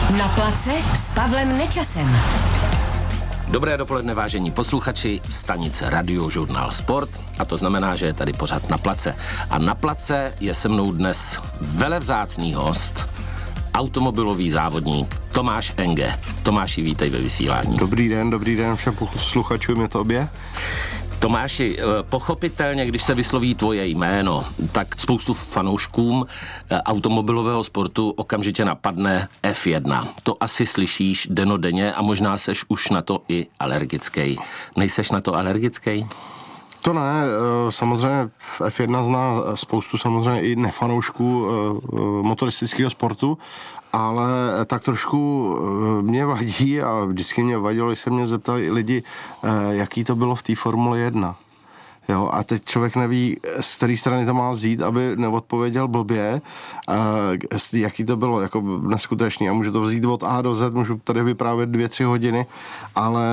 Na place s Pavlem Nečasem. Dobré dopoledne, vážení posluchači, stanice Radiožurnál Sport, a to znamená, že je tady pořád Na place. A na place je se mnou dnes velevzácný host, automobilový závodník Tomáš Enge. Tomáši, vítej ve vysílání. Dobrý den všem posluchačům, je to obě. Tomáši, pochopitelně, když se vysloví tvoje jméno, tak spoustu fanouškům automobilového sportu okamžitě napadne F1. To asi slyšíš dennodenně a možná seš už na to i alergický. Nejseš na to alergický? To ne, samozřejmě F1 zná spoustu samozřejmě i nefanoušků motoristického sportu, ale tak trošku mě vadí a vždycky mě vadilo, když se mě zeptali lidi, jaký to bylo v té Formule 1. Jo, a teď člověk neví, z které strany to má vzít, aby neodpověděl blbě, jaký to bylo, jako neskutečný. A můžu to vzít od A do Z, můžu tady vyprávět 2-3 hodiny, ale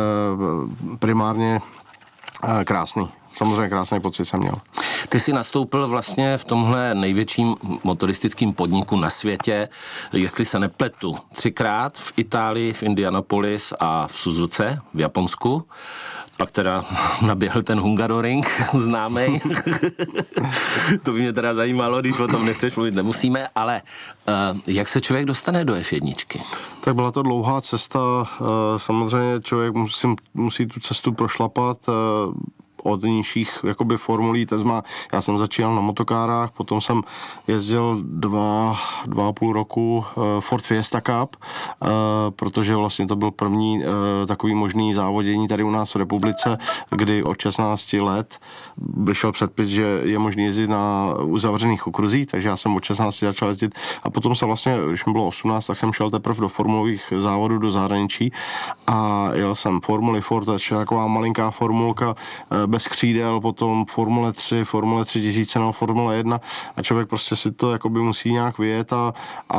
primárně krásný. Samozřejmě krásný pocit jsem měl. Ty jsi nastoupil vlastně v tomhle největším motoristickém podniku na světě, jestli se nepletu, 3krát v Itálii, v Indianapolis a v Suzuce v Japonsku. Pak teda naběhl ten Hungaroring známej. To by mě teda zajímalo, když o tom nechceš mluvit, nemusíme, ale jak se člověk dostane do F1? Tak byla to dlouhá cesta, samozřejmě člověk musí tu cestu prošlapat, od nižších jakoby formulí, já jsem začínal na motokárách, potom jsem jezdil 2,5 roku Ford Fiesta Cup, protože vlastně to byl první takový možný závodění tady u nás v republice, kdy od 16 let vyšel předpis, že je možný jezdit na uzavřených okruzích, takže já jsem od 16 začal jezdit a potom jsem vlastně, když mi bylo 18, tak jsem šel teprve do formulových závodů do zahraničí a jel jsem Formuli Ford, taková malinká formulka bez křídel, potom Formule 3, Formule 3000 nebo Formule 1 a člověk prostě si to jakoby musí nějak vyjet a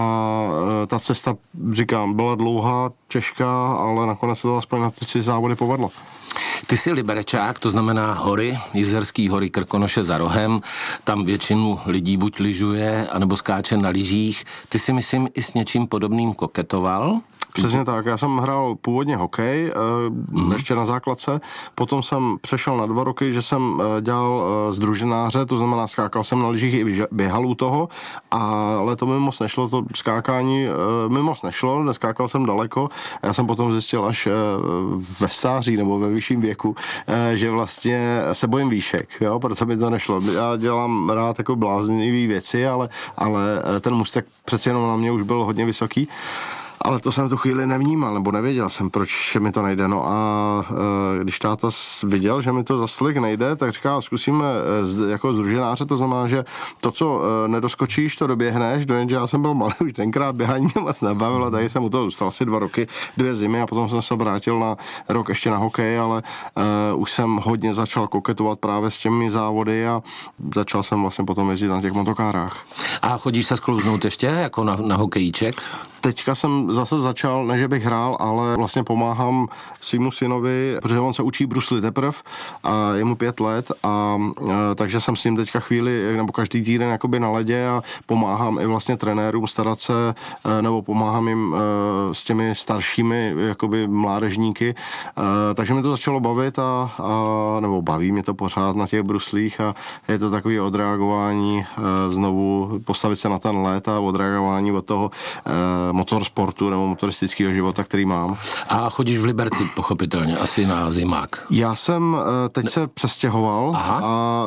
ta cesta, říkám, byla dlouhá, těžká, ale nakonec se to aspoň na ty 3 závody povedlo. Ty jsi Liberečák, to znamená hory, Jizerský hory, Krkonoše za rohem, tam většinu lidí buď lyžuje, anebo skáče na lyžích. Ty si, myslím, i s něčím podobným koketoval? Přesně tak, já jsem hrál původně hokej, ještě na základce, potom jsem přešel na 2 roky, že jsem dělal sdruženáře, to znamená skákal jsem na lyžích i běhal u toho, ale to mi moc nešlo, to skákání mi moc nešlo, neskákal jsem daleko, já jsem potom zjistil až ve stáří nebo ve vyšším věku, že vlastně se bojím výšek, jo, proto mi to nešlo. Já dělám rád jako bláznivý věci, ale ten můstek přeci jenom na mě už byl hodně vysoký. Ale to jsem tu chvíli nevnímal, nebo nevěděl jsem, proč mi to nejde. No a když táta viděl, že mi to za stolik nejde, tak říká, zkusíme jako sdruženáře, to znamená, že to, co nedoskočíš, to doběhneš, dojenže já jsem byl malý, už tenkrát běhání mě moc nebavilo, tady jsem u toho zůstal asi 2 roky, 2 zimy a potom jsem se vrátil na rok ještě na hokej, ale už jsem hodně začal koketovat právě s těmi závody a začal jsem vlastně potom jezdit na těch motokárách. A chodíš se sklouznout ještě jako na hokejíček? Teďka jsem zase začal, ne že bych hrál, ale vlastně pomáhám svýmu synovi, protože on se učí bruslit teprv a je mu 5 let a takže jsem s ním teďka chvíli, nebo každý týden jakoby na ledě a pomáhám i vlastně trenérům starat se, nebo pomáhám jim s těmi staršími jakoby mládežníky, takže mi to začalo bavit nebo baví mě to pořád na těch bruslích a je to takový odreagování, znovu postavit se na ten led a odreagování od toho motorsportu nebo motoristického života, jsem mám. A chodíš v Liberci, pochopitelně, asi na zimák. Já jsem teď se přestěhoval. Aha. A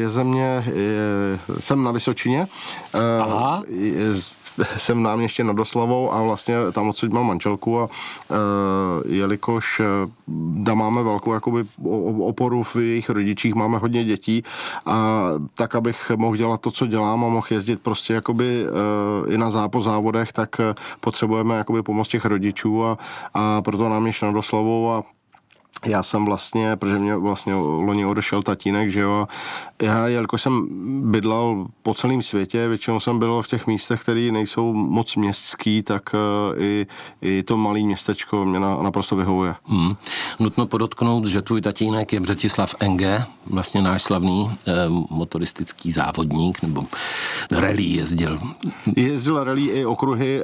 jsem na Vysočině. Aha. Jsem náměstě nad Oslavou a vlastně tam odsud mám manželku a jelikož tam máme velkou jakoby oporu v jejich rodičích, máme hodně dětí a tak, abych mohl dělat to, co dělám a mohl jezdit prostě jakoby i na závodech, tak potřebujeme jakoby pomoc těch rodičů a proto náměstí nad Oslavou a Já jsem vlastně, protože mě vlastně loni odešel tatínek, že jo, já, jelikož jsem bydlel po celém světě, většinou jsem byl v těch místech, které nejsou moc městský, tak i to malé městečko mě naprosto vyhovuje. Nutno podotknout, že tvůj tatínek je Břetislav Enge, vlastně náš slavný motoristický závodník, nebo rally jezdil. Jezdil rally i okruhy,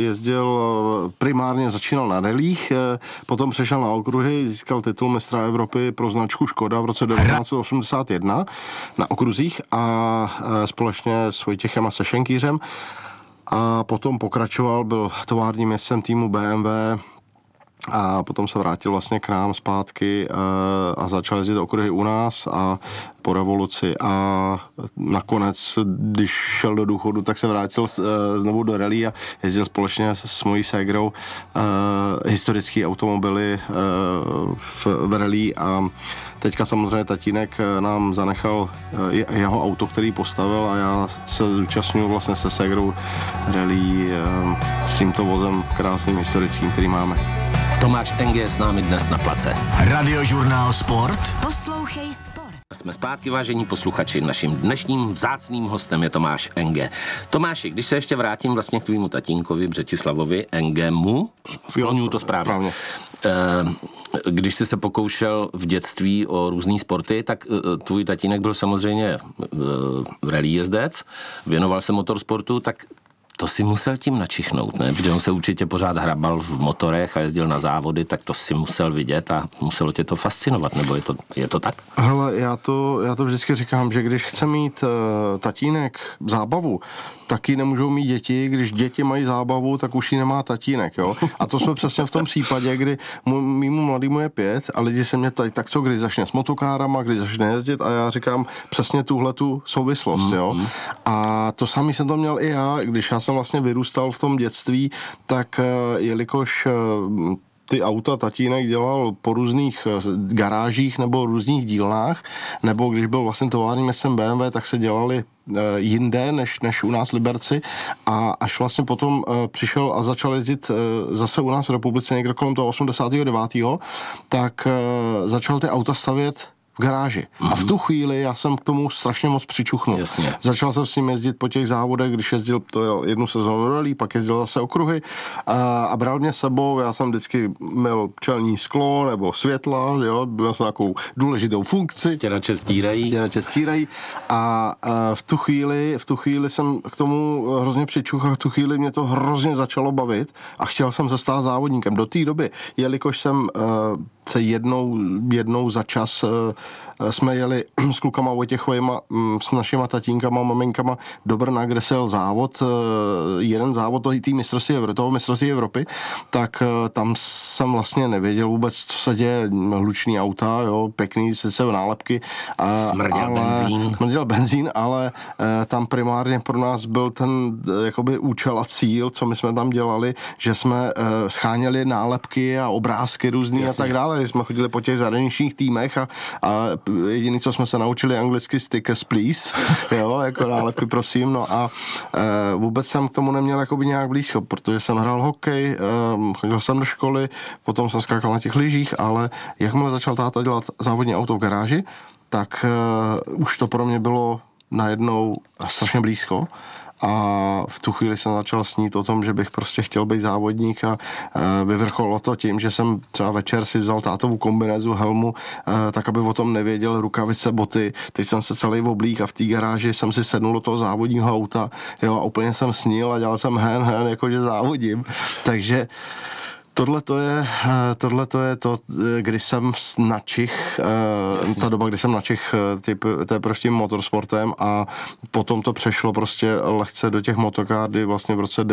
primárně začínal na rallích, potom přešel na okruhy, získal titul mistra Evropy pro značku Škoda v roce 1981 na okruzích a společně s Vojtěchem a Sešenkýřem a potom pokračoval, byl továrním jezdcem týmu BMW a potom se vrátil vlastně k nám zpátky a začal jezdit okruhy u nás a po revoluci a nakonec, když šel do důchodu, tak se vrátil znovu do rally a jezdil společně s mojí ségrou historické automobily v rally a teďka samozřejmě tatínek nám zanechal jeho auto, který postavil a já se zúčastňuji vlastně se ségrou rally s tímto vozem krásným historickým, který máme. Tomáš Enge je s námi dnes na place. Radiožurnál Sport. Poslouchej Sport. Jsme zpátky, vážení posluchači. Naším dnešním vzácným hostem je Tomáš Enge. Tomáši, když se ještě vrátím vlastně k tvýmu tatínkovi Břetislavovi Engemu, skloňuji to správně. Když jsi se pokoušel v dětství o různý sporty, tak tvůj tatínek byl samozřejmě rally jezdec, věnoval se motorsportu, tak to si musel tím načichnout, ne? Protože on se určitě pořád hrabal v motorech a jezdil na závody, tak to si musel vidět a muselo tě to fascinovat, nebo je to tak? Hele, já to vždycky říkám, že když chce mít tatínek zábavu, tak ji nemůžou mít děti, když děti mají zábavu, tak už ji nemá tatínek, jo? A to jsme přesně v tom případě, kdy mýmu mladýmu je 5 a lidi se mě ptají, tak co, kdy začne s motokárama, kdy začne jezdit a já říkám přesně tuhletu souvislost, jo? A to samý jsem to měl i já, když já jsem vlastně vyrůstal v tom dětství, tak jelikož ty auta tatínek dělal po různých garážích nebo různých dílnách, nebo když byl vlastně továrním jezdcem BMW, tak se dělali jinde než u nás v Liberci a až vlastně potom přišel a začal jezdit zase u nás v republice někdo kolem toho 89. tak začal ty auta stavět v garáži. A v tu chvíli já jsem k tomu strašně moc přičuchnul. Jasně. Začal jsem s ním jezdit po těch závodech, když jezdil to jednu sezónu rally, pak jezdil zase okruhy a bral mě sebou, já jsem vždycky měl čelní sklo nebo světla, jo, byl jsem takovou důležitou funkci. Stěrače stírají. A v tu chvíli jsem k tomu hrozně přičuchl, v tu chvíli mě to hrozně začalo bavit a chtěl jsem se stát závodníkem. Do té doby, jelikož jsem se jednou za čas jsme jeli s klukama Vojtěchovejma, s našima tatínkama, maminkama do Brna, kde se jel závod, jeden závod toho mistrovství Evropy, tak tam jsem vlastně nevěděl vůbec, co se děje, hlučný auta, jo, pěkný, sice nálepky. Smrděl benzín, ale tam primárně pro nás byl ten jakoby účel a cíl, co my jsme tam dělali, že jsme scháněli nálepky a obrázky různý a tak dále, jsme chodili po těch zahraničních týmech a jediný, co jsme se naučili anglicky stickers please, jo, jako nálepky prosím, no a vůbec jsem k tomu neměl jakoby nějak blízko, protože jsem hrál hokej, chodil jsem do školy, potom jsem skákal na těch lyžích, ale jakmile začal táta dělat závodní auto v garáži, tak už to pro mě bylo najednou strašně blízko. A v tu chvíli jsem začal snít o tom, že bych prostě chtěl být závodník a vyvrcholilo to tím, že jsem třeba večer si vzal tátovu kombinézu, helmu, tak aby o tom nevěděl, rukavice, boty. Teď jsem se celý oblík a v té garáži jsem si sednul do toho závodního auta, jo, a úplně jsem snil a dělal jsem hen, jakože závodím. Takže Tohle to je to, kdy jsem načich, ta doba, kdy jsem načich teprve tím motorsportem a potom to přešlo prostě lehce do těch motokár, kdy vlastně v roce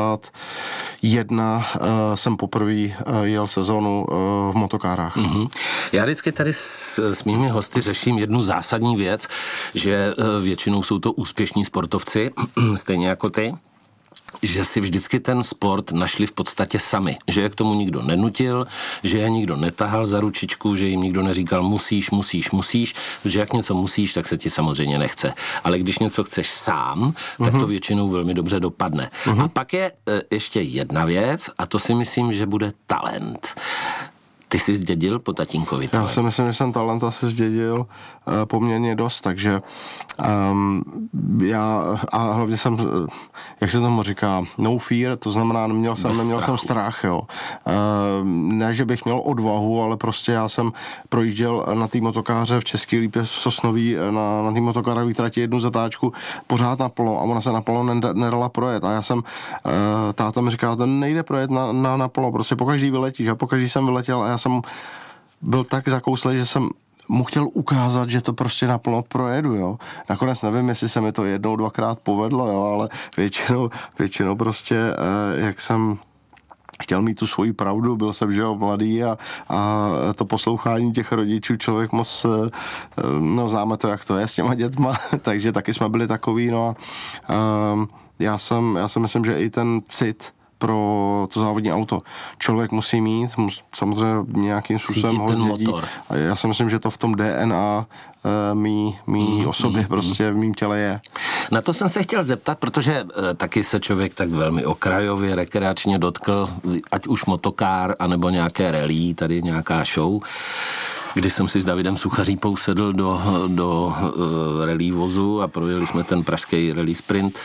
91 jsem poprvé jel sezónu v motokárách. Mm-hmm. Já vždycky tady s mými hosty řeším jednu zásadní věc, že většinou jsou to úspěšní sportovci, stejně jako ty, že si vždycky ten sport našli v podstatě sami. Že je k tomu nikdo nenutil, že je nikdo netahal za ručičku, že jim nikdo neříkal musíš, že jak něco musíš, tak se ti samozřejmě nechce. Ale když něco chceš sám, tak to většinou velmi dobře dopadne. A pak je ještě jedna věc a to si myslím, že bude talent. Ty jsi zdědil po tatínkovi? Já si myslím, že jsem talent asi zdědil poměrně dost, takže a hlavně jsem, jak se tomu říká, no fear, to znamená, neměl jsem strach, jo. Ne, že bych měl odvahu, ale prostě já jsem projížděl na té motokáře v České Lípě v Sosnoví na té motokárové trati jednu zatáčku pořád naplno a ona se naplno nedala projet a já jsem, táta mi říkal, to nejde projet naplno, prostě pokaždý vyletíš a pokaždý jsem vyletěl a já jsem byl tak zakouslej, že jsem mu chtěl ukázat, že to prostě naplno projedu, jo. Nakonec nevím, jestli se mi to jednou, dvakrát povedlo, jo, ale většinou prostě, jak jsem chtěl mít tu svoji pravdu, byl jsem, že jo, mladý a to poslouchání těch rodičů člověk moc, no známe to, jak to je s těma dětma, takže taky jsme byli takový, no a já si myslím, že i ten cit pro to závodní auto člověk musí mít, samozřejmě nějakým způsobem ho dědí. A já si myslím, že to v tom DNA mý osoby prostě v mým těle je. Na to jsem se chtěl zeptat, protože taky se člověk tak velmi okrajově, rekreačně dotkl, ať už motokár, anebo nějaké rally, tady nějaká show, kdy jsem si s Davidem Suchařípou sedl do rally vozu a projeli jsme ten pražský rally sprint,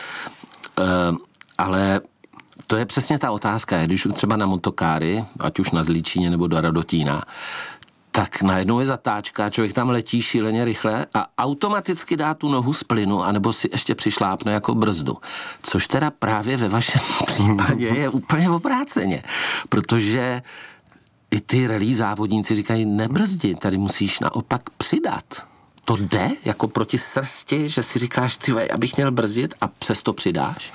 ale to je přesně ta otázka, když třeba na motokáry, ať už na Zlíčíně nebo do Radotína, tak najednou je zatáčka, člověk tam letí šíleně rychle a automaticky dá tu nohu z plynu, anebo si ještě přišlápne jako brzdu. Což teda právě ve vašem případě je úplně obráceně, protože i ty rally závodníci říkají, nebrzdi, tady musíš naopak přidat. To jde jako proti srsti, že si říkáš, ty já bych měl brzdit a přesto přidáš?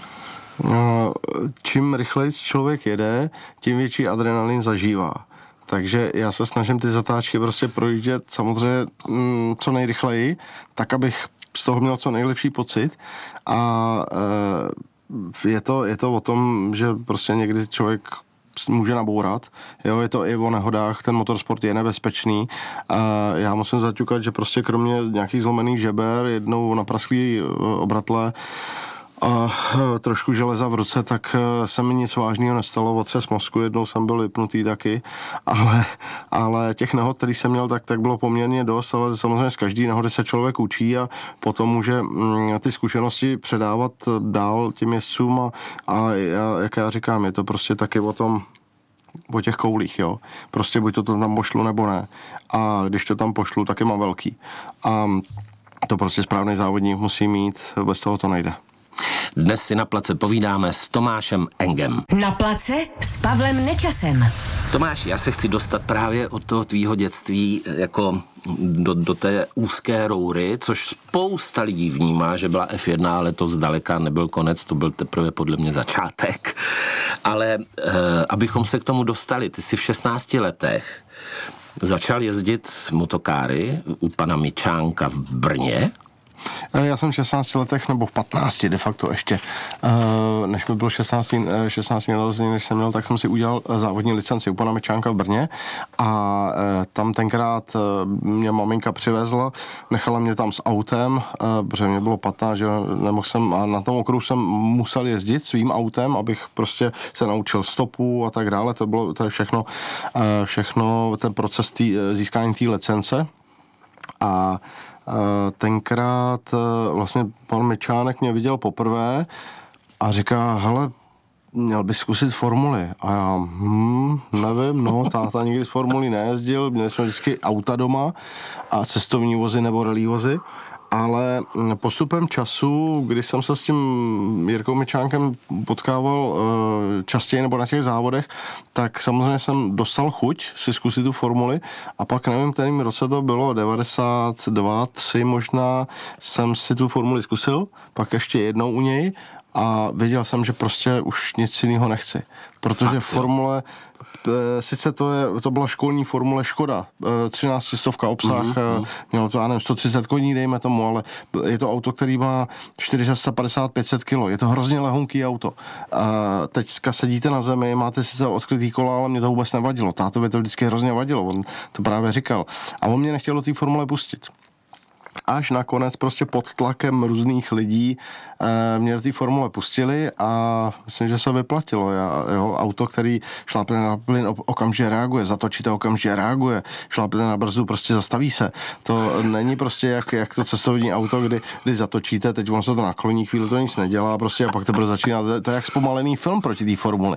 Čím rychleji člověk jede, tím větší adrenalin zažívá. Takže já se snažím ty zatáčky prostě projíždět samozřejmě co nejrychleji, tak abych z toho měl co nejlepší pocit a je to o tom, že prostě někdy člověk může nabourat, jo, je to i o nehodách, ten motorsport je nebezpečný a já musím zaťukat, že prostě kromě nějakých zlomených žeber, jednou na prasklý obratle a trošku železa v ruce, tak se mi nic vážného nestalo, otřes mozku, jednou jsem byl vypnutý taky, ale těch nehod, který jsem měl, tak bylo poměrně dost, ale samozřejmě z každý nehody se člověk učí a potom může ty zkušenosti předávat dál těm jezdcům a jak já říkám, je to prostě taky o těch koulích, jo. Prostě buď to tam pošlu, nebo ne. A když to tam pošlu, taky mám velký. A to prostě správný závodník musí mít, bez toho to nejde. Dnes si na place povídáme s Tomášem Engem. Na place s Pavlem Nečasem. Tomáš, já se chci dostat právě od toho tvýho dětství jako do té úzké roury, což spousta lidí vnímá, že byla F1, ale to zdaleka nebyl konec, to byl teprve podle mě začátek. Ale abychom se k tomu dostali, ty jsi v 16 letech začal jezdit s motokáry u pana Mičánka v Brně. Já jsem v 16 letech, nebo v 15 de facto ještě, než mi bylo 16 narozenin, než jsem měl, tak jsem si udělal závodní licenci u pana Mičánka v Brně a tam tenkrát mě maminka přivezla, nechala mě tam s autem, protože mě bylo 15, že nemohl jsem, a na tom okruhu jsem musel jezdit svým autem, abych prostě se naučil stopu a tak dále, to je všechno ten proces získání té licence a tenkrát vlastně pan Mičánek mě viděl poprvé a říká, hele, měl bys zkusit formuly. A já, nevím, táta nikdy z formulí nejezdil, měli jsme vždycky auta doma a cestovní vozy nebo rally vozy. Ale postupem času, když jsem se s tím Jirkou Mičánkem potkával častěji nebo na těch závodech, tak samozřejmě jsem dostal chuť si zkusit tu formuli a pak nevím, kterým roce to bylo, 92, 3 možná, jsem si tu formuli zkusil, pak ještě jednou u něj a věděl jsem, že prostě už nic jiného nechci. Protože formule, sice to byla školní formule Škoda, 13 stovka obsah, mělo to, já nevím, 130 koní, dejme tomu, ale je to auto, který má 450-500 kg, je to hrozně lehonký auto. Teďka sedíte na zemi, máte sice odkrytý kola, ale mě to vůbec nevadilo, tátovi to vždycky hrozně vadilo, on to právě říkal. A on mě nechtěl do té formule pustit. až nakonec prostě pod tlakem různých lidí mě do té formule pustili a myslím, že se vyplatilo. Auto, který šlápne na plyn, okamžitě reaguje, zatočíte, okamžitě reaguje, šlápne na brzdu, prostě zastaví se. To není prostě jak to cestovní auto, kdy zatočíte, teď on se to nakloní, chvíli to nic nedělá prostě a pak teprve začíná. To je jak zpomalený film proti té formuli.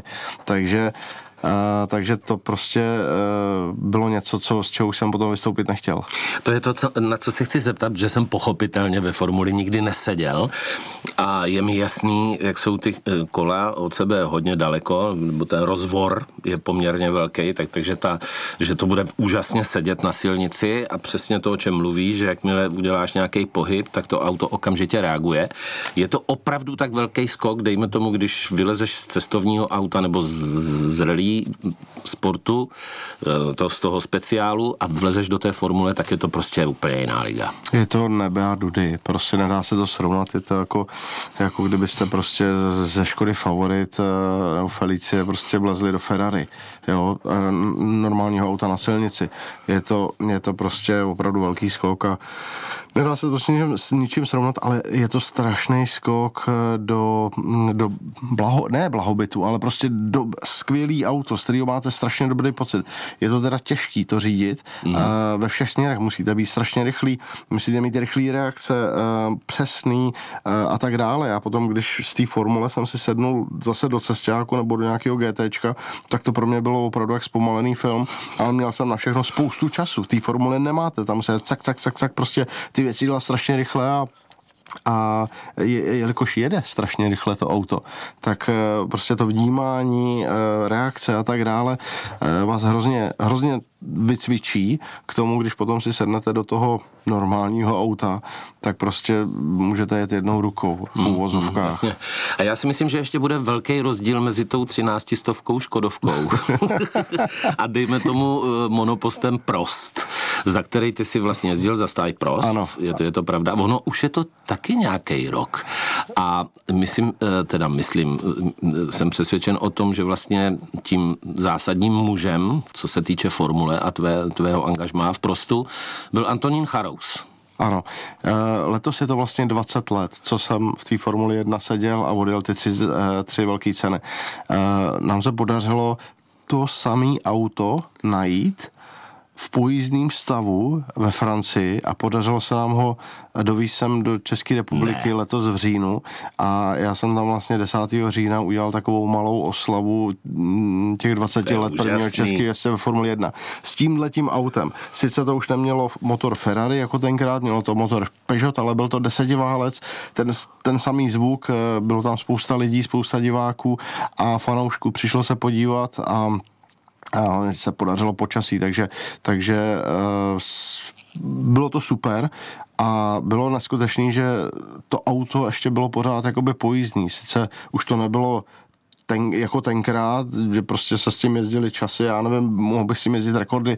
Takže to prostě bylo něco, z čeho jsem potom vystoupit nechtěl. To je to, na co se chci zeptat, že jsem pochopitelně ve formuli nikdy neseděl a je mi jasný, jak jsou ty kola od sebe hodně daleko, nebo ten rozvor je poměrně velký, takže že to bude úžasně sedět na silnici a přesně to, o čem mluvíš, že jakmile uděláš nějaký pohyb, tak to auto okamžitě reaguje. Je to opravdu tak velký skok, dejme tomu, když vylezeš z cestovního auta nebo z rally sportu, z toho speciálu a vlezeš do té formule, tak je to prostě úplně jiná liga. Je to nebe a dudy, prostě nedá se to srovnat, je to jako kdybyste prostě ze Škody Favorit nebo Felicie prostě vlezli do Ferrari, jo, normálního auta na silnici. Je to prostě opravdu velký skok a nedá se to s ničím srovnat, ale je to strašný skok do blahobytu, ale prostě do skvělý auto, z kterého máte strašně dobrý pocit. Je to teda těžký to řídit. Ve všech směrech musíte být strašně rychlí, musíte mít rychlý reakce, přesný a tak dále. Já potom, když z té formule jsem si sednul zase do cestáku nebo do nějakého GTčka, tak to pro mě bylo opravdu jak zpomalený film, ale měl jsem na všechno spoustu času. V té formule nemáte, tam se cak, prostě ty věci dělá strašně rychle a jelikož jede strašně rychle to auto, tak prostě to vnímání, reakce a tak dále vás hrozně vycvičí k tomu, když potom si sednete do toho normálního auta, tak prostě můžete jet jednou rukou v úvozovkách. Jasně. A já si myslím, že ještě bude velký rozdíl mezi tou 1300 Škodovkou a dejme tomu monopostem Prost, za který ty si vlastně jezdil za stáj Prost. Ano. Je to pravda. Ono už je to taky nějaký rok. A jsem přesvědčen o tom, že vlastně tím zásadním mužem, co se týče formule a tvého angažmá v Prostu, byl Antonín Charous. Ano. Letos je to vlastně 20 let, co jsem v té Formuli 1 seděl a odjel ty tři velké ceny. Nám se podařilo to samé auto najít v pojízdném stavu ve Francii a podařilo se nám ho dovízt sem do České republiky letos v říjnu a já jsem tam vlastně 10. října udělal takovou malou oslavu těch 20 let prvního českého jezdce ve Formuli 1. S tímhletím autem. Sice to už nemělo motor Ferrari jako tenkrát, mělo to motor Peugeot, ale byl to 10válec, ten samý zvuk, bylo tam spousta lidí, spousta diváků a fanoušků přišlo se podívat a se podařilo počasí, takže bylo to super a bylo neskutečný, že to auto ještě bylo pořád jakoby pojízdný. Sice už to nebylo jako tenkrát, že prostě se s tím jezdili časy, já nevím, mohl bych si jezdit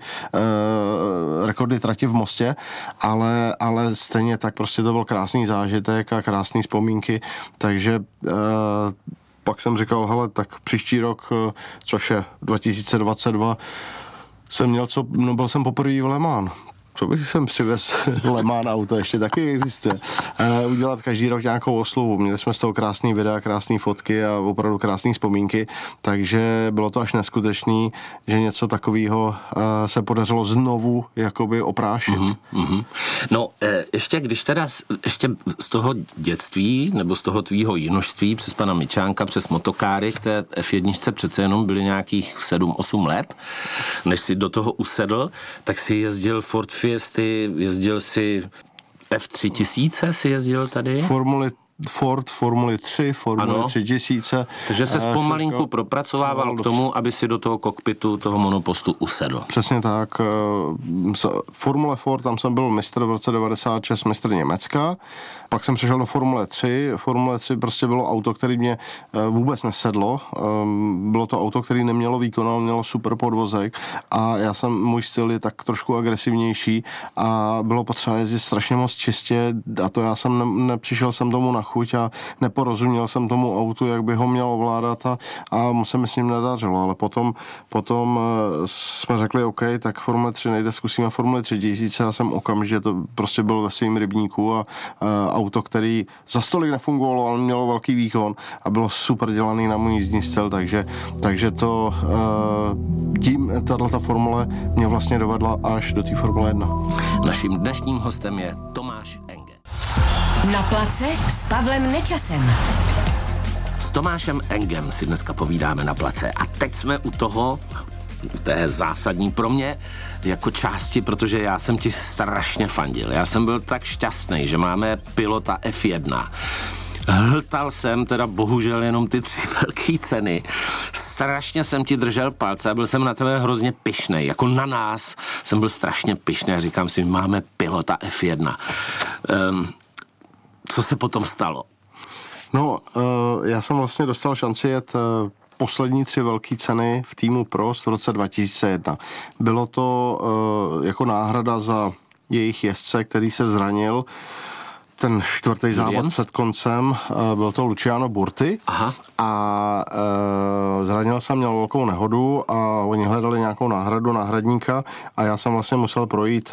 rekordy trati v Mostě, ale stejně tak prostě to byl krásný zážitek a krásný vzpomínky, takže pak jsem říkal, hele, tak příští rok, což je 2022, byl jsem poprvé v Le Mans. Co bych sem přivez Le Mans auto, ještě taky existuje. Udělat každý rok nějakou oslovu. Měli jsme z toho krásný videa, krásné fotky a opravdu krásné vzpomínky, takže bylo to až neskutečný, že něco takového se podařilo znovu jakoby oprášit. No, ještě když teda ještě z toho dětství, nebo z toho tvýho jinožství přes pana Mičánka, přes motokáry, k té F1 přece jenom byly nějakých 7-8 let, než si do toho usedl, tak si jezdil Ford Fiesty, jezdil si F3000, si jezdil tady? Formuli 3, Formuli 3000. Takže se pomalinku propracovával k tomu, aby si do toho kokpitu, toho monopostu usedl. Přesně tak. Formule Ford, tam jsem byl mistr v roce 96, mistr Německa. Pak jsem přešel do Formule 3. Formule 3 prostě bylo auto, který mě vůbec nesedlo. Bylo to auto, který nemělo výkon, ale mělo super podvozek a můj styl je tak trošku agresivnější a bylo potřeba jezdit strašně moc čistě a to já jsem nepřišel jsem tomu na chuť a neporozuměl jsem tomu autu, jak by ho měl ovládat a se mi s ním nedařilo, ale potom jsme řekli, OK, tak Formule 3 nejde, zkusíme Formule 3000 a jsem okamžitě to prostě byl ve svým rybníku a auto, který za stolik nefungovalo, ale mělo velký výkon a bylo super dělaný na můj jízdní styl, takže to tím tato formule mě vlastně dovedla až do té Formule 1. Naším dnešním hostem je Tomáš Enge. Na place s Pavlem Nečasem. S Tomášem Engem si dneska povídáme na place a teď jsme u toho, to je zásadní pro mě, jako části, protože já jsem ti strašně fandil. Já jsem byl tak šťastný, že máme pilota F1. Hltal jsem teda bohužel jenom ty 3 velké ceny. Strašně jsem ti držel palce a byl jsem na tebe hrozně pyšnej. Jako na nás jsem byl strašně pyšnej a říkám si, máme pilota F1. Co se potom stalo? No, já jsem vlastně dostal šanci jet poslední 3 velké ceny v týmu Prost v roce 2001. Bylo to jako náhrada za jejich jezdce, který se zranil. Ten 4. závod před koncem byl to Luciano Burti. Aha. A zranil jsem, měl velkou nehodu a oni hledali nějakou náhradníka a já jsem vlastně musel projít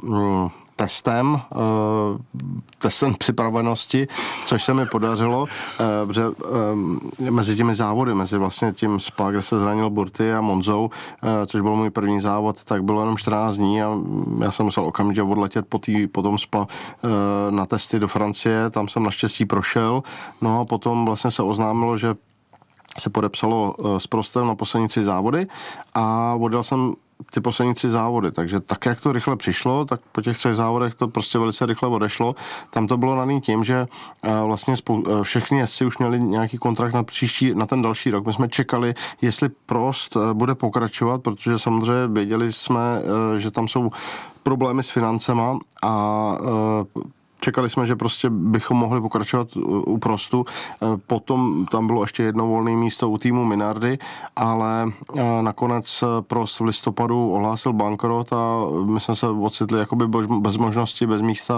testem připravenosti, což se mi podařilo, protože mezi těmi závody, mezi vlastně tím Spa, kde se zranil Burti a Monzou, což byl můj první závod, tak bylo jenom 14 dní a já jsem musel okamžitě odletět po tom Spa na testy do Francie, tam jsem naštěstí prošel, no a potom vlastně se oznámilo, že se podepsalo s Prostem na poslední 3 závody a odjel jsem ty poslední 3 závody, takže tak, jak to rychle přišlo, tak po těch 3 závodech to prostě velice rychle odešlo. Tam to bylo daný tím, že vlastně všichni jezdci už měli nějaký kontrakt na ten další rok. My jsme čekali, jestli Prost bude pokračovat, protože samozřejmě věděli jsme, že tam jsou problémy s financema a čekali jsme, že prostě bychom mohli pokračovat u Prostu. Potom tam bylo ještě jedno volné místo u týmu Minardi, ale nakonec Prost v listopadu ohlásil bankrot a my jsme se ocitli jakoby bez možnosti, bez místa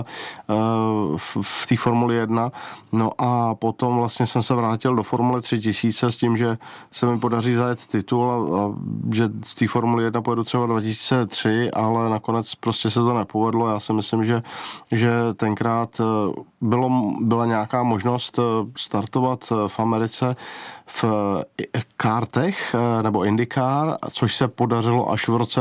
v té Formuli 1. No a potom vlastně jsem se vrátil do Formule 3000 s tím, že se mi podaří zajet titul a že v té Formuli 1 pojedu třeba 2003, ale nakonec prostě se to nepovedlo. Já si myslím, že tenkrát byla nějaká možnost startovat v Americe v kartech nebo IndyCar, což se podařilo až v roce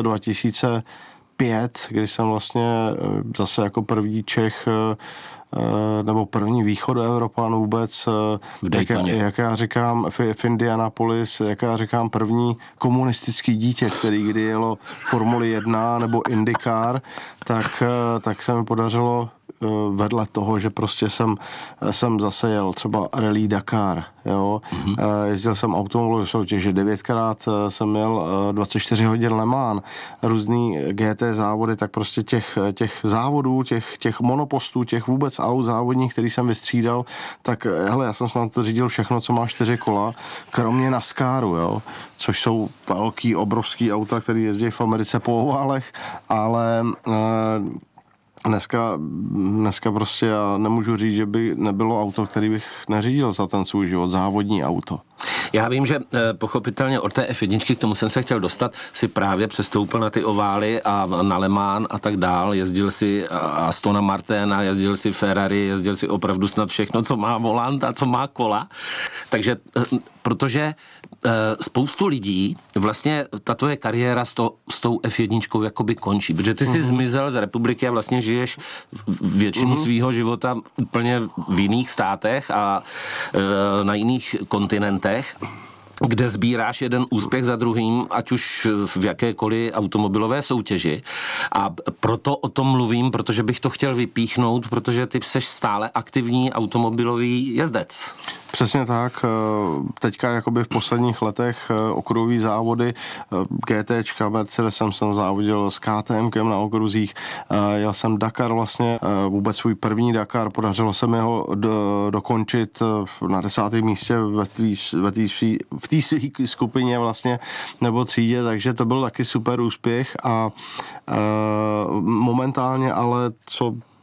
2005, kdy jsem vlastně zase jako první Čech nebo první východoevropan vůbec, jak já říkám, v Indianapolis, jak já říkám, první komunistický dítě, který kdy jelo Formuli 1 nebo IndyCar, tak se mi podařilo vedle toho, že prostě jsem zase jel třeba Rally Dakar, jo. Jezdil jsem automobilovou soutěže, 9krát jsem jel 24 hodin Le Mans, různý GT závody, tak prostě těch závodů, těch monopostů, těch vůbec aut závodních, který jsem vystřídal, tak hele, já jsem snad to řídil všechno, co má 4 kola, kromě NASCARu, jo, což jsou velký, obrovský auta, který jezdí v Americe po oválech, ale Dneska prostě já nemůžu říct, že by nebylo auto, který bych neřídil za ten svůj život, závodní auto. Já vím, že pochopitelně od té F1, k tomu jsem se chtěl dostat, si právě přestoupil na ty ovály a na Le Mans a tak dál, jezdil si Astona Martina, jezdil si Ferrari, jezdil si opravdu snad všechno, co má volant a co má kola. Takže, protože spoustu lidí vlastně ta tvoje kariéra s tou F1 jakoby končí, protože ty jsi zmizel z republiky a vlastně žiješ většinu svýho života úplně v jiných státech a na jiných kontinentech, kde sbíráš jeden úspěch za druhým, ať už v jakékoliv automobilové soutěži. A proto o tom mluvím, protože bych to chtěl vypíchnout, protože ty seš stále aktivní automobilový jezdec. Přesně tak. Teďka jakoby v posledních letech okruhové závody, GTčka, Mercedesem jsem závodil s KTMkem na okruzích, jel jsem Dakar vlastně, vůbec svůj první Dakar, podařilo se mi ho dokončit na 10. místě v té skupině vlastně, nebo třídě, takže to byl taky super úspěch a momentálně ale co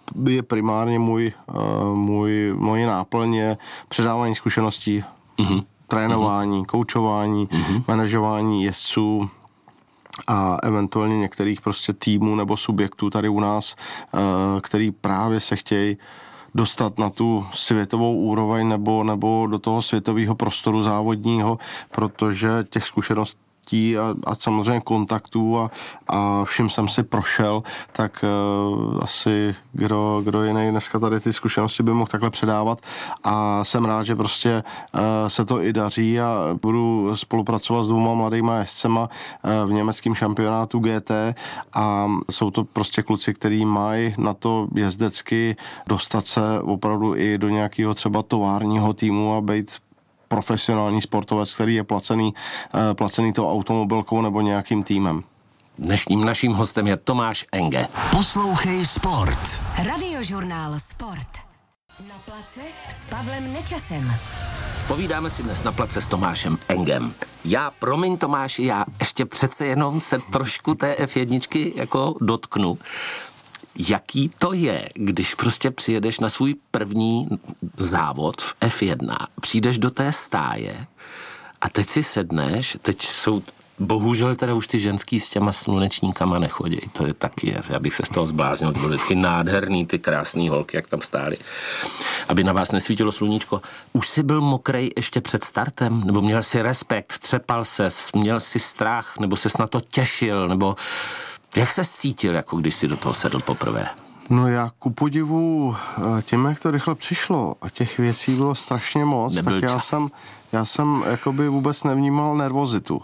je primárně moje náplň je předávání zkušeností, trénování, koučování, manažování jezdců a eventuálně některých prostě týmů nebo subjektů tady u nás, který právě se chtějí dostat na tu světovou úroveň nebo do toho světového prostoru závodního, protože těch zkušeností a samozřejmě kontaktů a vším jsem si prošel, tak asi kdo jiný dneska tady ty zkušenosti by mohl takhle předávat a jsem rád, že prostě se to i daří a budu spolupracovat s 2 mladýma jezdcema v německém šampionátu GT a jsou to prostě kluci, který mají na to jezdecky dostat se opravdu i do nějakého třeba továrního týmu a být profesionální sportovec, který je placený tou automobilkou nebo nějakým týmem. Dnešním naším hostem je Tomáš Enge. Poslouchej Sport. Radiožurnál Sport. Na place s Pavlem Nečasem. Povídáme si dnes na place s Tomášem Engem. Promiň Tomáši, já ještě přece jenom se trošku té F1 jako dotknu. Jaký to je, když prostě přijedeš na svůj první závod v F1, přijdeš do té stáje a teď si sedneš, teď jsou, bohužel teda už ty ženský s těma slunečníkama nechodí, to je taky, já bych se z toho zbláznil, to bylo vždycky nádherný, ty krásný holky, jak tam stály, aby na vás nesvítilo sluníčko. Už jsi byl mokrej ještě před startem, nebo měl jsi respekt, třepal ses, měl jsi strach, nebo ses na to těšil, nebo jak ses cítil, jako když jsi do toho sedl poprvé? No já ku podivu tím, jak to rychle přišlo a těch věcí bylo strašně moc, nebyl tak já jsem jakoby vůbec nevnímal nervozitu.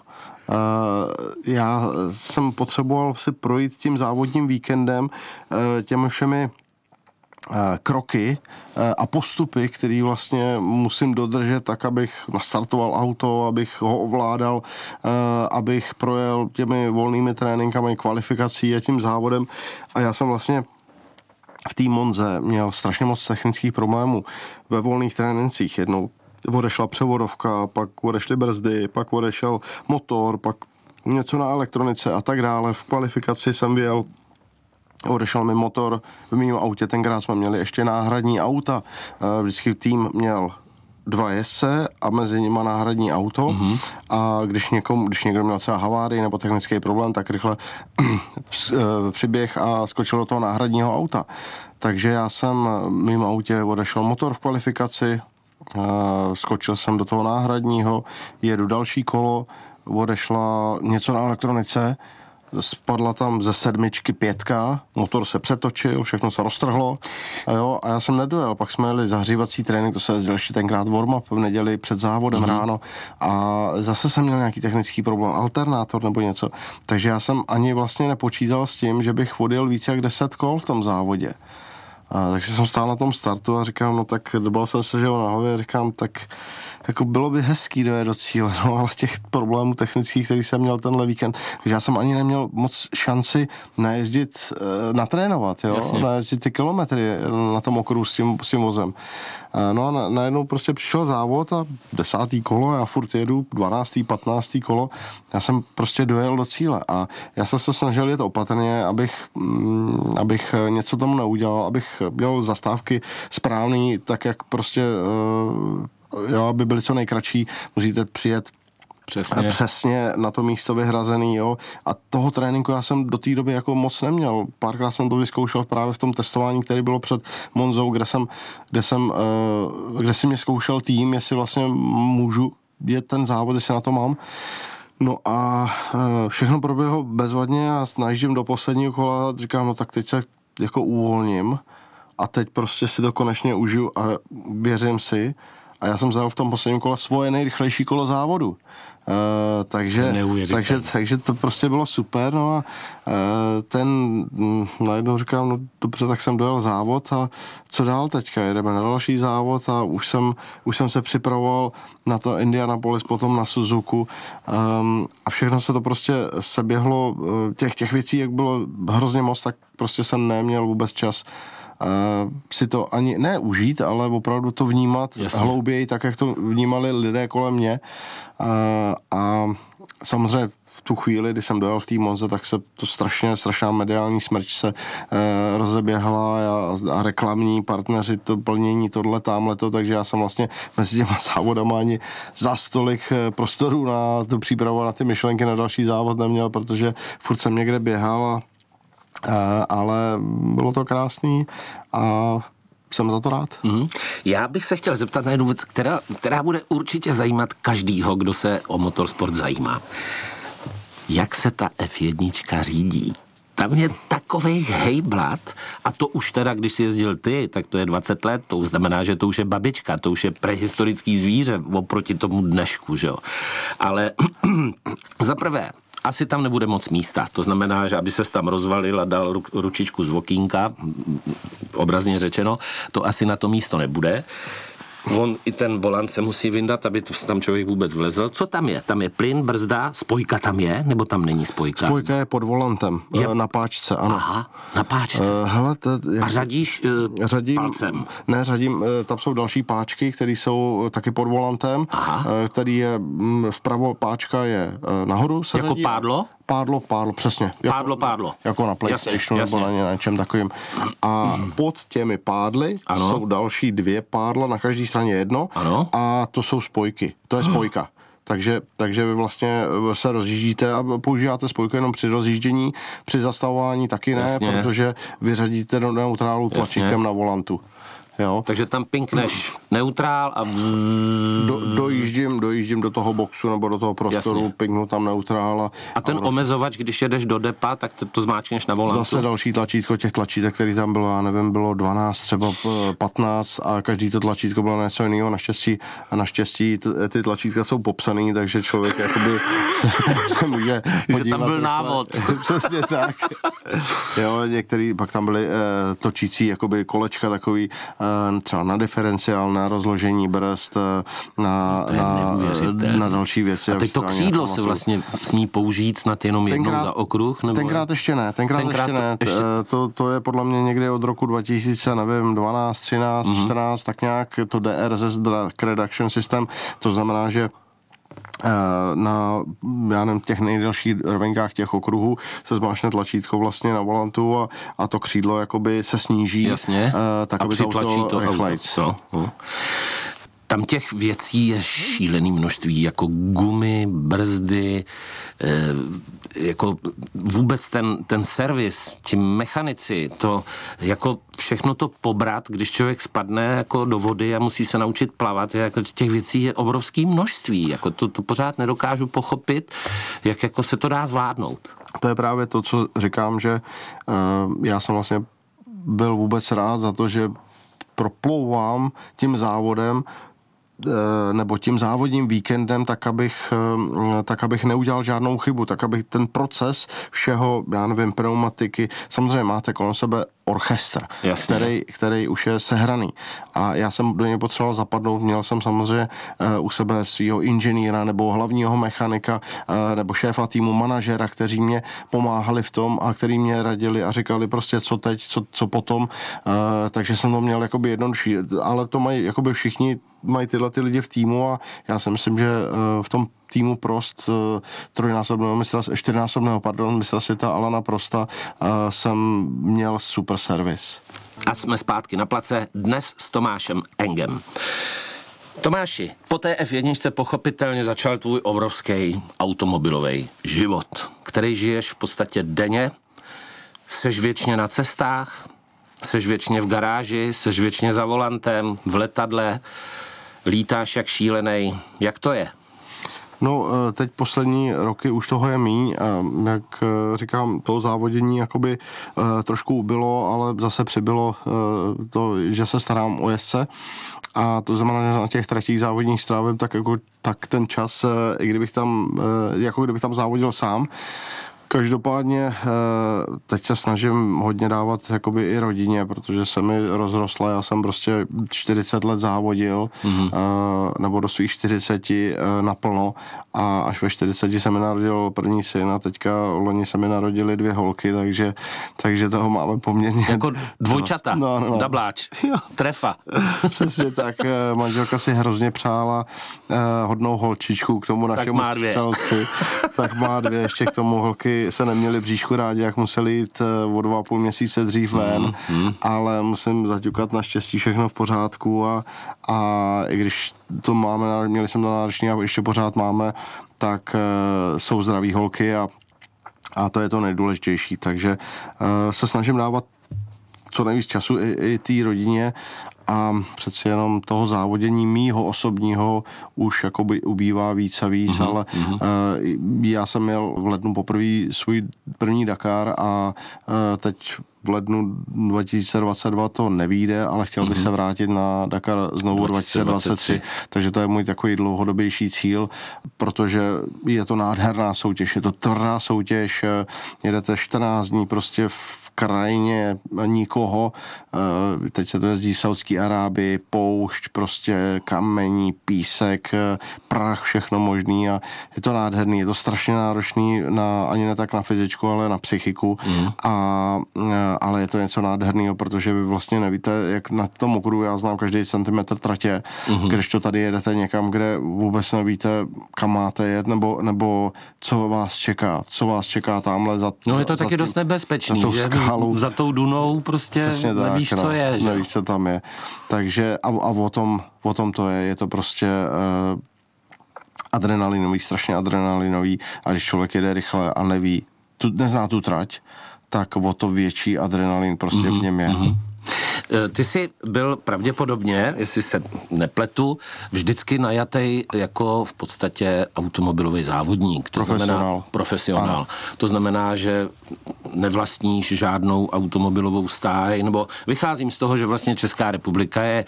Já jsem potřeboval si projít tím závodním víkendem těmi všemi kroky a postupy, které vlastně musím dodržet tak, abych nastartoval auto, abych ho ovládal, abych projel těmi volnými tréninkami, kvalifikací a tím závodem. A já jsem vlastně v té Monze měl strašně moc technických problémů ve volných trénincích. Jednou odešla převodovka, pak odešly brzdy, pak odešel motor, pak něco na elektronice a tak dále. V kvalifikaci jsem vyjel, odešel mi motor v mém autě, tenkrát jsme měli ještě náhradní auta. Vždycky tým měl 2 jezdce a mezi nimi náhradní auto a když někdo měl třeba havárii nebo technický problém, tak rychle přiběh a skočil do toho náhradního auta. Takže já jsem v mém autě odešel motor v kvalifikaci, skočil jsem do toho náhradního, jedu další kolo, odešla něco na elektronice, spadla tam ze 7 5, motor se přetočil, všechno se roztrhlo a já jsem nedojel, pak jsme jeli zahřívací trénink, to se jezdil ještě tenkrát warm-up v neděli před závodem ráno a zase jsem měl nějaký technický problém, alternátor nebo něco, takže já jsem ani vlastně nepočítal s tím, že bych odjel víc jak 10 kol v tom závodě. Takže jsem stál na tom startu a říkám, no tak dobal jsem se, že ho na hlavě, říkám, tak jako bylo by hezký dojet do cíle, no, ale těch problémů technických, který jsem měl tenhle víkend, takže já jsem ani neměl moc šanci najezdit, natrénovat, jo, najezdit ty kilometry na tom okruhu s tím vozem. No a najednou prostě přišel závod a 10. kolo, já furt jedu, 12., 15. kolo, já jsem prostě dojel do cíle a já jsem se snažil jet opatrně, abych něco tomu neudělal, abych měl zastávky správný, tak jak prostě aby byly co nejkratší, musíte přijet přesně na to místo vyhrazený, jo. A toho tréninku já jsem do té doby jako moc neměl. Párkrát jsem to vyzkoušel právě v tom testování, který bylo před Monzou, kde si mě zkoušel tým, jestli vlastně můžu jet ten závod, jestli na to mám. No a všechno proběhlo bezvadně a najíždím do posledního kola a říkám, no tak teď se jako uvolním a teď prostě si to konečně užiju a věřím si. A já jsem zajel v tom posledním kole svoje nejrychlejší kolo závodu. Takže to prostě bylo super, no a najednou říkám, no dobře, tak jsem dojel závod a co dál teďka, jedeme na další závod a už jsem se připravoval na to Indianapolis, potom na Suzuku a všechno se to prostě seběhlo, těch věcí, jak bylo hrozně moc, tak prostě jsem neměl vůbec čas si to ani ne užít, ale opravdu to vnímat hlouběji, tak jak to vnímali lidé kolem mě. A samozřejmě v tu chvíli, kdy jsem dojel v té Monze, tak se to strašná mediální smrč se rozeběhla a reklamní partneři, to plnění, tohle, támhleto, takže já jsem vlastně mezi těma závodama ani za stolik prostoru na tu přípravu, na ty myšlenky na další závod neměl, protože furt jsem někde běhal, ale bylo to krásný a jsem za to rád. Já bych se chtěl zeptat na jednu věc, která bude určitě zajímat každýho, kdo se o motorsport zajímá. Jak se ta F1 řídí? Tam je takovej hejblat a to už teda, když jsi jezdil ty, tak to je 20 let, to znamená, že to už je babička, to už je prehistorický zvíře oproti tomu dnešku, že jo. Ale za prvé, asi tam nebude moc místa. To znamená, že aby ses tam rozvalil a dal ručičku z okýnka, obrazně řečeno, to asi na to místo nebude. On i ten volant se musí vyndat, aby tam člověk vůbec vlezl. Co tam je? Tam je plyn, brzda, spojka tam je, nebo tam není spojka? Spojka je pod volantem, na páčce, ano. Aha, na páčce. Hele, a řadíš palcem? Ne, řadím, tam jsou další páčky, které jsou taky pod volantem, který je vpravo, páčka je nahoru. Se jako řadí, pádlo? Pádlo, přesně. Pádlo. Jako na PlayStationu nebo na něčem takovým. A pod těmi pádly jsou další 2 pádla, na každé straně jedno. Ano. A to jsou spojky. To je spojka. Takže vy vlastně se rozjíždíte a používáte spojku jenom při rozjíždění, při zastavování taky ne, protože vyřadíte do neutrálu tlačítkem na volantu. Jo. Takže tam pinkneš neutrál a dojíždím do toho boxu nebo do toho prostoru, pinknu tam neutrál. A ten omezovač, když jedeš do depa, tak to zmáčkneš na volantu. Zase další tlačítko, těch tlačítek, který tam bylo, já nevím, bylo 12, třeba 15 a každý to tlačítko bylo něco jiného. Naštěstí ty tlačítka jsou popsaný, takže člověk jakoby se může podívat. Že tam byl návod. Přesně tak. Jo, některý, pak tam byly točící jakoby kolečka takový, třeba na diferenciál, na rozložení brzd, na další věci. A teď to křídlo se vlastně smí použít snad jenom jednou za okruh? Nebo... Tenkrát ještě ne. To je podle mě někdy od roku 2000, nevím, 12, 13, 14, tak nějak to DRS, Drag Reduction System, to znamená, že na, já nevím, těch nejdelších rovinkách těch okruhů se zmáčkne tlačítko vlastně na volantu a to křídlo jakoby se sníží. Jasně. Tak, aby to rychlejc. No. Tam těch věcí je šílený množství, jako gumy, brzdy, jako vůbec ten servis, ti mechanici, to jako všechno to pobrat, když člověk spadne jako do vody a musí se naučit plavat, jako těch věcí je obrovské množství, jako to pořád nedokážu pochopit, jak jako se to dá zvládnout. To je právě to, co říkám, že já jsem vlastně byl vůbec rád za to, že proplouvám tím závodem nebo tím závodním víkendem, tak abych neudělal žádnou chybu, tak abych ten proces všeho, já nevím, pneumatiky, samozřejmě máte kolem sebe orchestr, který už je sehraný. A já jsem do něj potřeboval zapadnout, měl jsem samozřejmě u sebe svého inženýra nebo hlavního mechanika nebo šéfa týmu, manažera, kteří mě pomáhali v tom a kteří mě radili a říkali prostě co teď, co potom, takže jsem to měl jakoby jednodušší, ale to mají jakoby všichni mají tyhle ty lidi v týmu a já si myslím, že v tom týmu Prost, čtyřnásobného mistra světa Alana Prosta jsem měl super servis. A jsme zpátky na place dnes s Tomášem Engem. Tomáši, po té F1 pochopitelně začal tvůj obrovský automobilový život, který žiješ v podstatě denně, seš věčně na cestách, seš věčně v garáži, seš věčně za volantem, v letadle, lítáš jak šílenej. Jak to je? No, teď poslední roky už toho je míň. Jak říkám, to závodění jakoby trošku ubylo, ale zase přibylo to, že se starám o jezdce. A to znamená, že na těch tratích závodních strávím tak ten čas, i kdybych tam, jako kdybych tam závodil sám. Každopádně teď se snažím hodně dávat jakoby i rodině, protože se mi rozrostla, já jsem prostě 40 let závodil, nebo do svých 40 naplno a až ve 40 se mi narodil první syn a teďka loni se mi narodily 2 holky, takže toho máme poměrně... Jako dvojčata, no. dabláč, trefa. Přesně tak, manželka si hrozně přála hodnou holčičku k tomu našemu střelci. Tak má 2, ještě k tomu holky se neměli bříšku rádi, jak museli jít o 2,5 měsíce dřív ven, ale musím zaťukat, naštěstí všechno v pořádku a i když to máme, měli jsme to náročný a ještě pořád máme, tak jsou zdraví holky a to je to nejdůležitější, takže se snažím dávat co nejvíc času i té rodině a přeci jenom toho závodění mýho osobního už jakoby ubývá víc a víc, ale já jsem měl v lednu poprvé svůj první Dakar a teď v lednu 2022 to nevyjde, ale chtěl bych se vrátit na Dakar znovu 2023, takže to je můj takový dlouhodobější cíl, protože je to nádherná soutěž, je to tvrdá soutěž, jedete 14 dní prostě v krajině nikoho, teď se to jezdí v Saudské Arábii, poušť, prostě kamení, písek, prach, všechno možný a je to nádherný, je to strašně náročný, ani ne tak na fyzičku, ale na psychiku ale je to něco nádherného, protože vy vlastně nevíte, jak na tom okruhu, já znám každý centimetr tratě, když to tady jedete někam, kde vůbec nevíte, kam máte jet, nebo co vás čeká tamhle za No je to taky dost nebezpečný, že za tou dunou prostě nevíš, co je, že? Nevíš, co tam je. Takže a o tom to je to prostě adrenalinový, strašně adrenalinový a když člověk jede rychle a neví, nezná tu trať, tak o to větší adrenalin prostě v něm je. Ty jsi byl pravděpodobně, jestli se nepletu, vždycky najatý jako v podstatě automobilový závodník. To znamená profesionál. To znamená, že nevlastníš žádnou automobilovou stáj, nebo vycházím z toho, že vlastně Česká republika je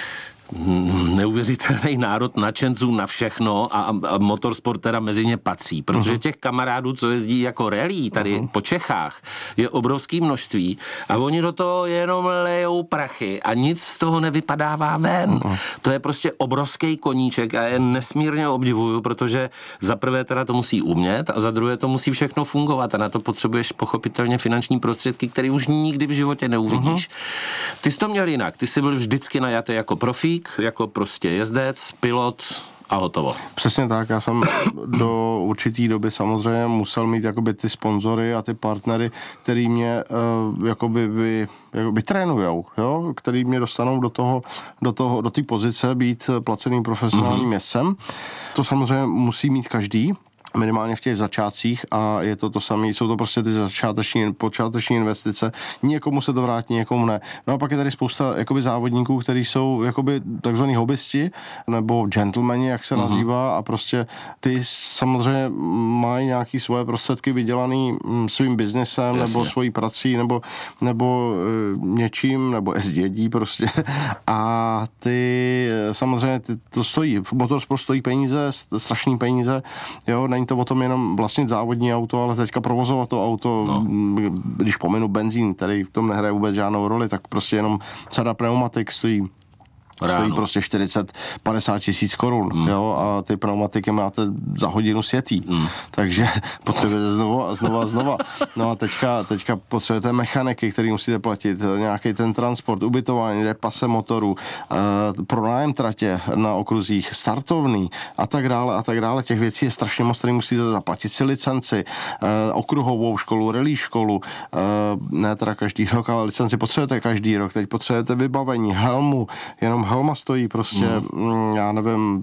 neuvěřitelný národ nadšenců na všechno a motorsport teda mezi ně patří, protože těch kamarádů, co jezdí jako rally tady po Čechách, je obrovské množství a oni do toho jenom lejou prachy a nic z toho nevypadává ven. To je prostě obrovský koníček a je nesmírně obdivuju, protože za prvé teda to musí umět a za druhé to musí všechno fungovat a na to potřebuješ pochopitelně finanční prostředky, které už nikdy v životě neuvidíš. Ty jsi to měl jinak, ty jsi byl vždycky najatý jako profík, jako prostě jezdec, pilot a hotovo. Přesně tak, já jsem do určitý doby samozřejmě musel mít jakoby ty sponzory a ty partnery, který mě jakoby trénujou, jo? Který mě dostanou do té pozice být placeným profesionálním jezdcem. To samozřejmě musí mít každý, minimálně v těch začátcích a je to samé, jsou to prostě ty počáteční investice. Někomu se to vrátí, někomu ne. No a pak je tady spousta jakoby závodníků, kteří jsou jakoby takzvaný hobbysti nebo gentlemani, jak se nazývá a prostě ty samozřejmě mají nějaký svoje prostředky vydělaný svým biznesem nebo svojí prací nebo něčím, nebo dědí prostě a ty samozřejmě to stojí. Motorsport stojí peníze, strašný peníze, jo, není to o tom jenom vlastnit závodní auto, ale teďka provozovat to auto, když pominu benzín, který v tom nehraje vůbec žádnou roli, tak prostě jenom sada pneumatik stojí prostě 40-50 tisíc korun, jo, a ty pneumatiky máte za hodinu sjetý, takže potřebujete znova. No a teďka potřebujete mechaniky, který musíte platit, nějaký ten transport, ubytování, repase motoru, pronájem tratě na okruzích, startovný a tak dále. Těch věcí je strašně moc, který musíte zaplatit si licenci, okruhovou školu, rally školu, ne teda každý rok, ale licenci potřebujete každý rok, teď potřebujete vybavení, helmu, jenom helma stojí prostě, já nevím,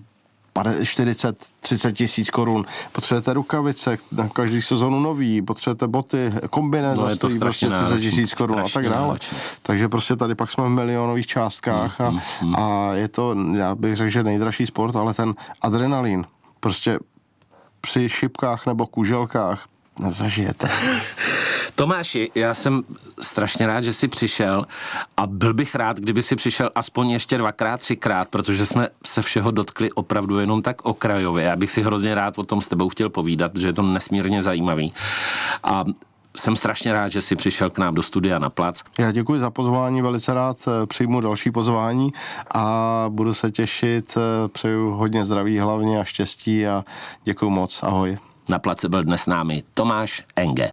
40-30 tisíc korun. Potřebujete rukavice, na každý sezonu nový, potřebujete boty, kombinéza stojí prostě 30 tisíc korun a tak dále. Takže prostě tady pak jsme v milionových částkách a je to, já bych řekl, že nejdražší sport, ale ten adrenalin prostě při šipkách nebo kuželkách nezažijete. Tomáši, já jsem strašně rád, že jsi přišel a byl bych rád, kdyby si přišel aspoň ještě 2x, 3x, protože jsme se všeho dotkli opravdu jenom tak okrajově. Já bych si hrozně rád o tom s tebou chtěl povídat, protože je to nesmírně zajímavý. A jsem strašně rád, že jsi přišel k nám do studia na Plac. Já děkuji za pozvání, velice rád přijmu další pozvání a budu se těšit, přeju hodně zdraví hlavně a štěstí a děkuji moc, ahoj. Na Place byl dnes s námi Tomáš Enge.